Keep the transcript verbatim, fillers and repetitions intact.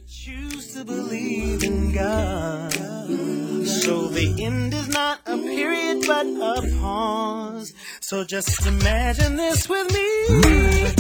Choose to believe in God. So the end is not a period but a pause. So just imagine this with me.